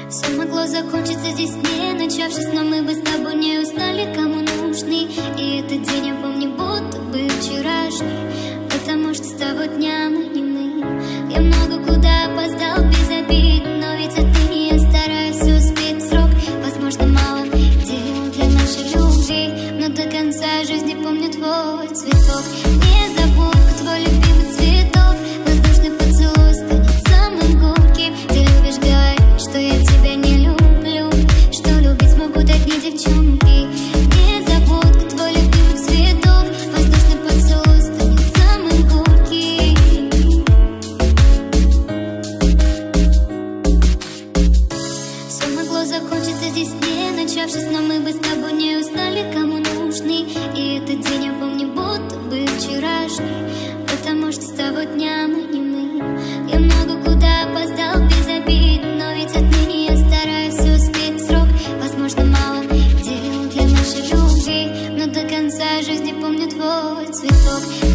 Все могло закончиться здесь, не начавшись, но мы бы с тобой не узнали, кому нужны. И этот день я помню, будто бы вчерашний, потому что с того дня мы не мы. Я много куда опоздал без обид, но ведь отныне я стараюсь успеть срок. Возможно, мало дел для нашей любви, но до конца жизни помню твой цветок. Не забудь твой любимый цветок, воздушный поцелуй станет самым горьким. Ты любишь говорить, что я тебя не люблю, что любить смогут одни девчонки. Не забудь твой любимый цветок, воздушный поцелуй станет самым горьким. Все могло закончиться здесь, не начавшись, но мы бы с тобой не узнали, кому нужны. И этот день я помню, будто бы вчерашний, потому что с того дня мы не мы. Я много куда опоздал без обид, но ведь отныне я стараюсь успеть срок. Возможно, мало дел для нашей любви, но до конца жизни помню твой цветок.